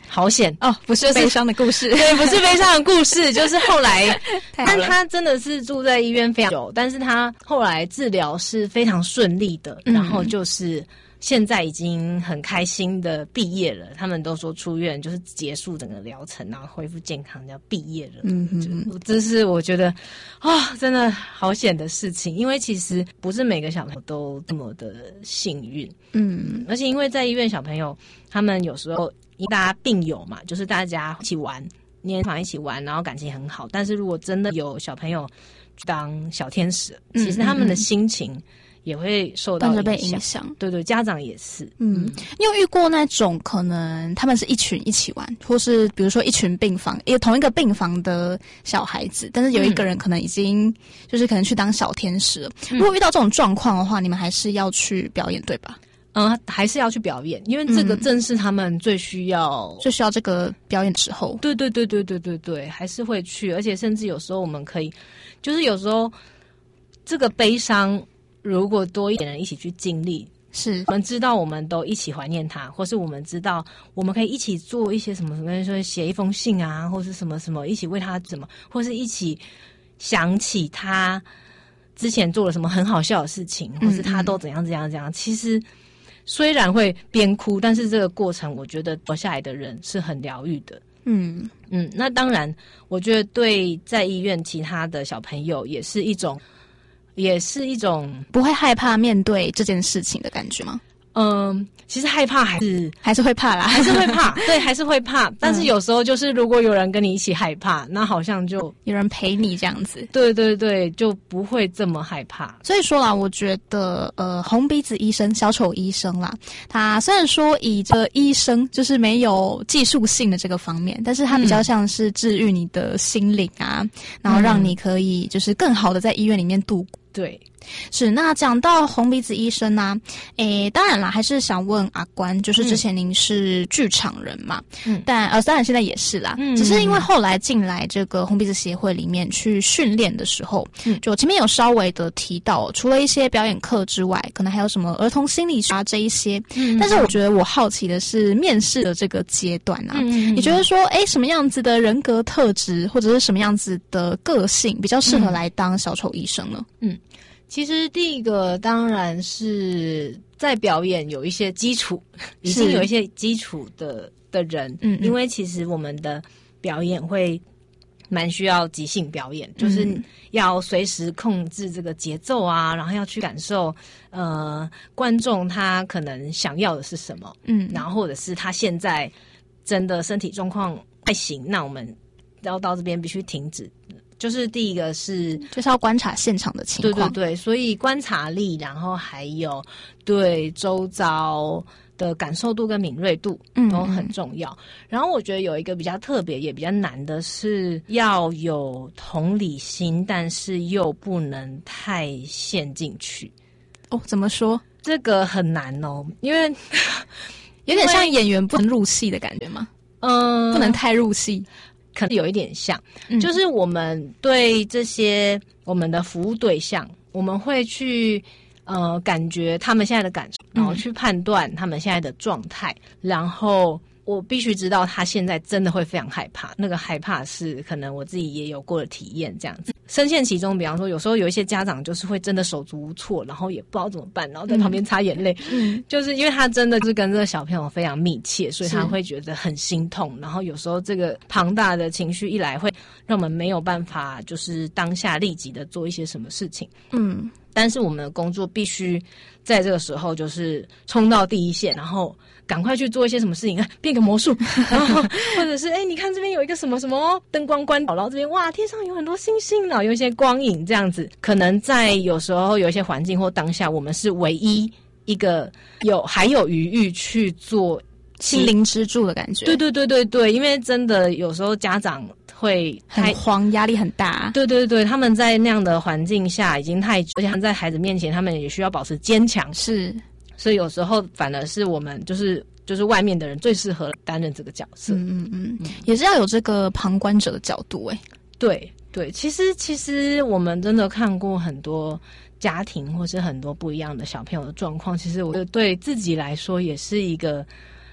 好险哦，不是悲伤的故事， 对，不是悲伤的故事，就是后来，但他真的是住在医院非常久，但是他后来治疗是非常顺利的，然后就是现在已经很开心的毕业了。他们都说出院就是结束整个疗程，然后恢复健康，要毕业了。这是我觉得真的好险的事情，因为其实不是每个小朋友都这么的幸运。而且因为在医院小朋友，他们有时候因为大家病友嘛，就是大家一起玩，年房一起玩，然后感情很好。但是如果真的有小朋友当小天使，其实他们的心情也会受到被影响。 对，家长也是。 你有遇过那种可能他们是一群一起玩，或是比如说一群病房，也同一个病房的小孩子，但是有一个人可能已经就是可能去当小天使了。如果遇到这种状况的话，你们还是要去表演，对吧？ 还是要去表演，因为这个正是他们最需要这个表演的时候。 对，还是会去，而且甚至有时候我们可以，就是有时候这个悲伤，如果多一点人一起去经历， 是我们知道我们都一起怀念他，或是我们知道我们可以一起做一些什么什么，说写一封信啊，或是什么什么，一起为他什么，或是一起想起他之前做了什么很好笑的事情，或是他都怎样怎样怎样。其实虽然会边哭，但是这个过程我觉得活下来的人是很疗愈的。那当然我觉得对在医院其他的小朋友也是一种不会害怕面对这件事情的感觉吗？ 其实害怕还是会怕啦， 还是会怕，对，还是会怕。但是有时候就是如果有人跟你一起害怕，那好像就有人陪你这样子。 对，就不会这么害怕。 所以说啦，我觉得红鼻子医生、小丑医生啦，他虽然说以这个医生就是没有技术性的这个方面，但是他比较像是治愈你的心灵啊，然后让你可以就是更好的在医院里面度过。 对， 是。那讲到红鼻子医生啊，当然啦，还是想问阿关，就是之前您是剧场人嘛，但当然现在也是啦，只是因为后来进来这个红鼻子协会里面去训练的时候，就前面有稍微的提到，除了一些表演课之外，可能还有什么儿童心理学啊这一些，但是我觉得我好奇的是面试的这个阶段啊，你觉得说，什么样子的人格特质或者是什么样子的个性比较适合来当小丑医生呢？ 其实第一个当然是在表演有一些基础，已经有一些基础的人，因为其实我们的表演会蛮需要即兴表演，就是要随时控制这个节奏啊，然后要去感受观众他可能想要的是什么，然后或者是他现在真的身体状况不太行，那我们要到这边必须停止。就是第一个就是要观察现场的情况， 对，所以观察力，然后还有对周遭的感受度跟敏锐度都很重要。然后我觉得有一个比较特别也比较难的是要有同理心，但是又不能太陷进去。 怎么说？ 这个很难哦，因为有点像演员不能入戏的感觉吗？不能太入戏。 可能有一点像，就是我们对这些我们的服务对象，我们会去感觉他们现在的感受，然后去判断他们现在的状态，然后我必须知道他现在真的会非常害怕，那个害怕是可能我自己也有过的体验这样子，深陷其中。比方说有时候有一些家长就是会真的手足无措，然后也不知道怎么办，然后在旁边擦眼泪，就是因为他真的是跟这个小朋友非常密切，所以他会觉得很心痛，然后有时候这个庞大的情绪一来会让我们没有办法就是当下立即的做一些什么事情。但是我们的工作必须在这个时候就是冲到第一线，然后赶快去做一些什么事情，变个魔术，然后或者是你看这边有一个什么什么灯光关掉，然后这边哇天上有很多星星，然后有一些光影这样子。可能在有时候有一些环境或当下，我们是唯一一个还有余裕去做心灵支柱的感觉。 对，因为真的有时候家长会很慌，压力很大。 对，他们在那样的环境下已经太久，而且他们在孩子面前，他们也需要保持坚强。 是， 所以有时候反而是我们就是外面的人最适合担任这个角色。 也是要有这个旁观者的角度。 对，其实我们真的看过很多家庭或是很多不一样的小朋友的状况，其实我觉得对自己来说也是一个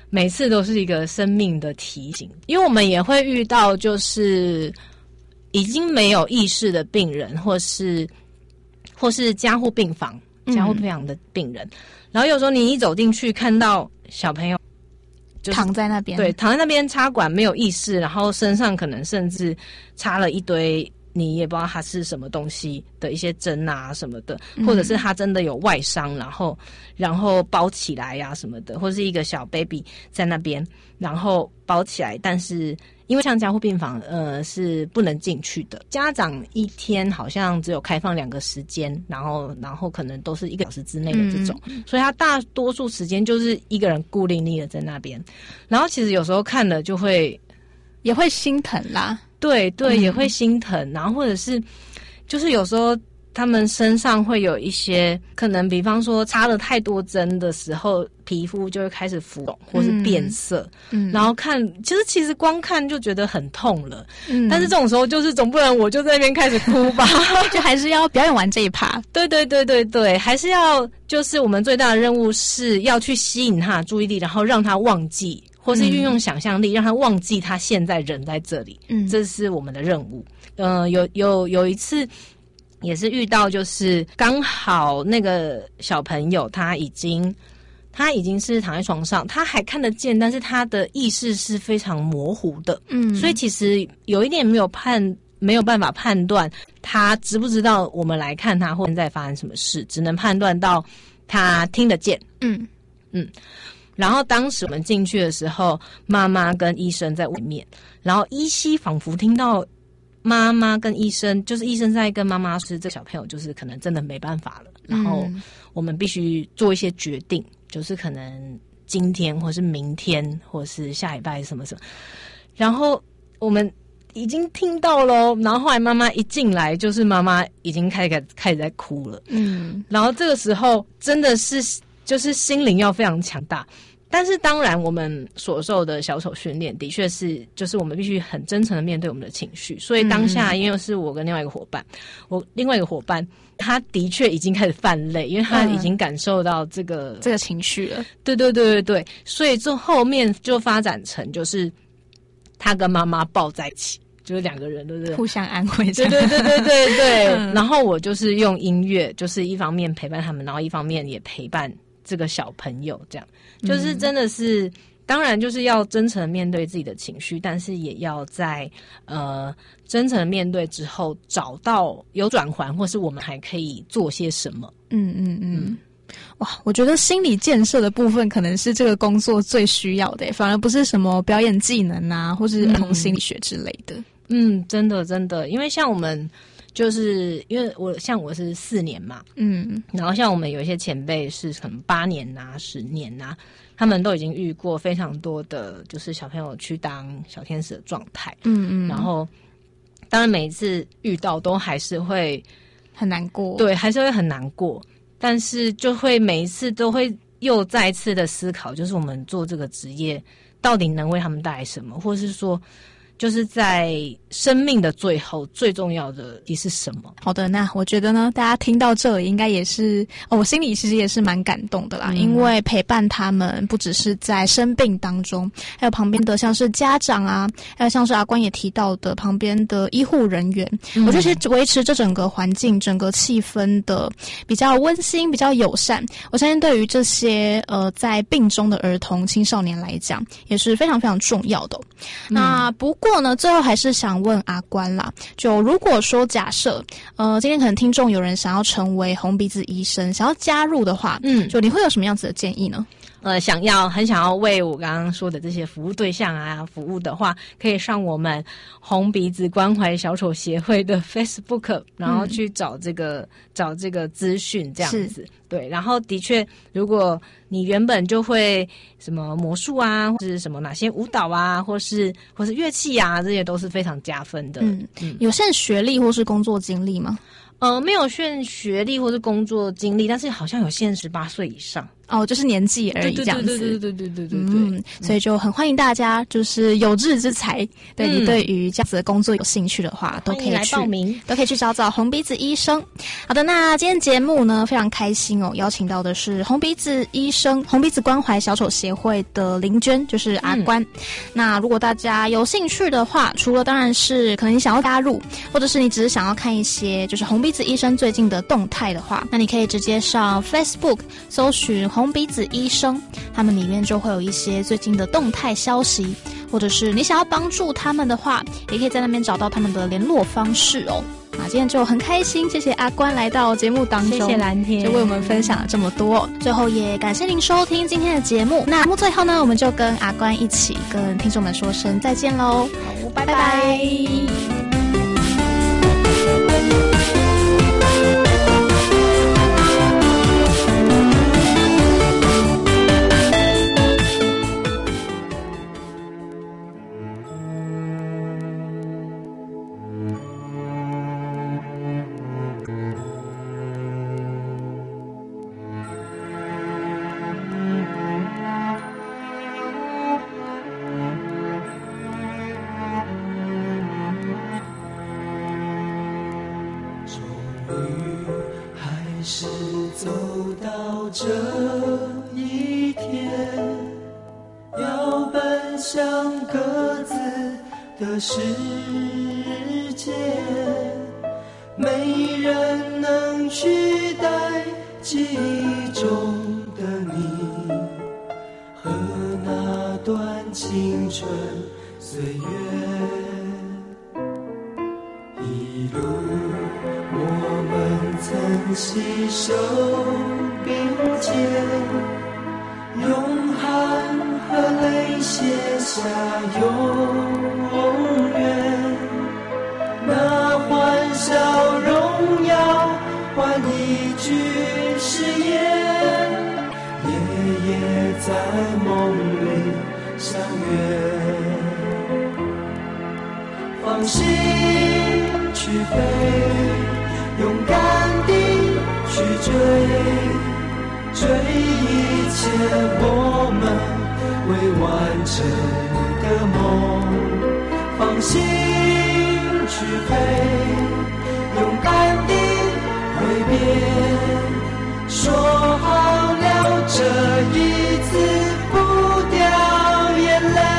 每次都是一个生命的提醒，因为我们也会遇到就是已经没有意识的病人，或是加护病房的病人，然后有时候你一走进去看到小朋友就是躺在那边， 对，躺在那边插管没有意识，然后身上可能甚至插了一堆你也不知道它是什么东西的一些针啊什么的，或者是他真的有外伤，然后包起来呀什么的，或是一个小 baby 在那边，然后包起来，但是因为像加护病房是不能进去的，家长一天好像只有开放2个时间，然后可能都是1个小时之内的这种，所以他大多数时间就是一个人孤零零的在那边，然后其实有时候看了就会也会心疼啦。 对对，也会心疼，然后或者是就是有时候他们身上会有一些可能，比方说插了太多针的时候，皮肤就会开始浮肿或是变色，然后其实光看就觉得很痛了，但是这种时候就是总不能我就在那边开始哭吧， 就还是要表演完这一趴。 对对对对对，还是要就是我们最大的任务是要去吸引他的注意力，然后让他忘记。或是运用想象力，让他忘记他现在人在这里，这是我们的任务。有一次也是遇到，就是刚好那个小朋友他已经是躺在床上，他还看得见，但是他的意识是非常模糊的，所以其实有一点没有办法判断他知不知道我们来看他或现在发生什么事，只能判断到他听得见，然后当时我们进去的时候，妈妈跟医生在外面，然后依稀仿佛听到妈妈跟医生，就是医生在跟妈妈说，这小朋友就是可能真的没办法了，然后我们必须做一些决定，就是可能今天或是明天或是下礼拜什么什么，然后我们已经听到了，然后后来妈妈一进来，就是妈妈已经开始在哭了，然后这个时候真的是就是心灵要非常强大。但是当然我们所受的小丑训练的确是就是我们必须很真诚的面对我们的情绪，所以当下因为是我跟另外一个伙伴，他的确已经开始泛泪，因为他已经感受到这个情绪了。 对对对对对，所以这后面就发展成就是他跟妈妈抱在一起，就是2个人对不对？ 互相安慰。 对对对对对对。然后我就是用音乐，就是一方面陪伴他们，然后一方面也陪伴这个小朋友，这样就是真的是，当然就是要真诚的面对自己的情绪，但是也要在真诚的面对之后，找到有转圜，或是我们还可以做些什么。 哇，我觉得心理建设的部分可能是这个工作最需要的，反而不是什么表演技能啊，或是儿童心理学之类的。 真的真的，因为像我们。就是因为我是4年嘛，然后像我们有一些前辈是可能8年啊、10年啊，他们都已经遇过非常多的，就是小朋友去当小天使的状态，然后当然每一次遇到都还是会很难过， 对，还是会很难过，但是就会每一次都会又再次的思考，就是我们做这个职业到底能为他们带来什么，或是说。就是在生命的最后最重要的是什么？ 好的，那我觉得呢，大家听到这里应该也是我心里其实也是蛮感动的啦，因为陪伴他们不只是在生病当中，还有旁边的像是家长啊，还有像是阿关也提到的旁边的医护人员，我觉得其实维持这整个环境、整个气氛的比较温馨、比较友善，我相信对于这些在病中的儿童、青少年来讲也是非常非常重要的。那不过呢，最后还是想问阿关啦，就如果说假设今天可能听众有人想要成为红鼻子医生，想要加入的话，就你会有什么样子的建议呢？ 很想要为我刚刚说的这些服务对象啊服务的话，可以上我们红鼻子关怀小丑协会的 Facebook， 然后去找这个资讯这样子。对，然后的确，如果你原本就会什么魔术啊，或是什么哪些舞蹈啊，或是乐器啊，这些都是非常加分的。 有限学历或是工作经历吗？ 没有限学历或是工作经历，但是好像有限18岁以上。 哦，就是年纪而已，这样子。 对。 所以就很欢迎大家，就是有志之才，对你对于这样子的工作有兴趣的话，都可以来报名， 都可以去找红鼻子医生。好的，那今天节目呢非常开心哦，邀请到的是红鼻子医生、红鼻子关怀小丑协会的林娟，就是阿关。那如果大家有兴趣的话，除了当然是可能你想要加入，或者是你只是想要看一些就是红鼻子医生最近的动态的话，那你可以直接上 Facebook 搜寻红鼻子医生，他们里面就会有一些最近的动态消息，或者是你想要帮助他们的话，也可以在那边找到他们的联络方式哦。今天就很开心，谢谢阿关来到节目当中， 谢谢蓝天， 就为我们分享了这么多。最后也感谢您收听今天的节目。那节目最后呢，我们就跟阿关一起跟听众们说声再见喽， 好，拜拜。 这一天要奔向各自的世界，没人能取代记忆中的你和那段青春岁月。一路我们曾携手并肩，用汗和泪写下永远。那欢笑荣耀换一句誓言，夜夜在梦里相约。放心去飞，勇敢地去追，追一切我们未完成的梦。放心去飞，勇敢地挥别，说好了这一次不掉眼泪。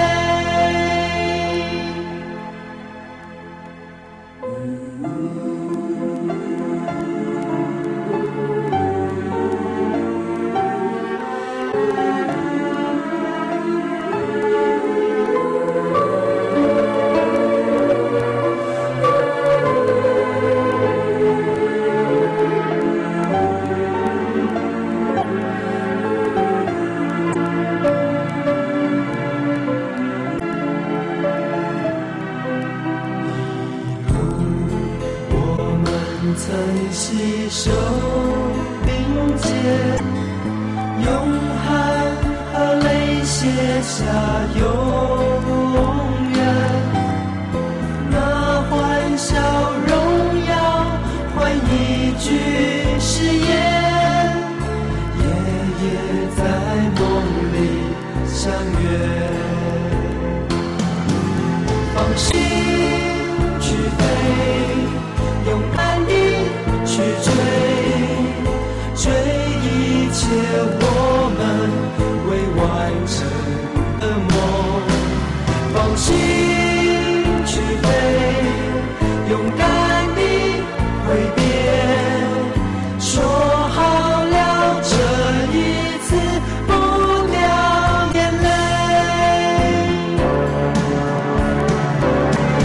曾携手并肩，用汗和泪写下永远。那欢笑荣耀换一句誓言，夜夜在梦里相约。放心去飞，勇敢地去追，追一切我们未完成的梦。放心去飞，勇敢地挥别，说好了这一次不掉眼泪。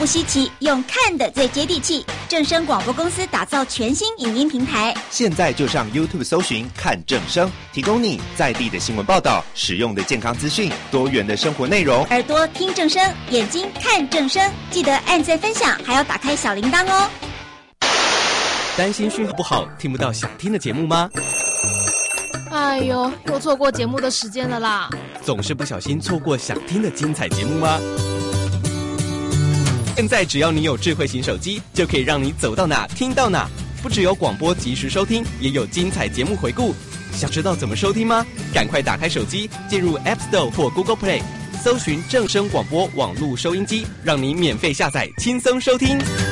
不稀奇，用看的最接地气。正声广播公司打造全新影音平台， 现在就上 YouTube 搜寻看正声，提供你在地的新闻报道、实用的健康资讯、多元的生活内容。 耳朵听正声，眼睛看正声，记得按赞分享，还要打开小铃铛哦。 担心讯号不好，听不到想听的节目吗？ 哎呦，又错过节目的时间了啦！ 总是不小心错过想听的精彩节目吗？现在只要你有智慧型手机，就可以让你走到哪听到哪。不只有广播及时收听，也有精彩节目回顾。想知道怎么收听吗？赶快打开手机，进入 App Store 或 Google Play， 搜寻正声广播网络收音机，让你免费下载，轻松收听。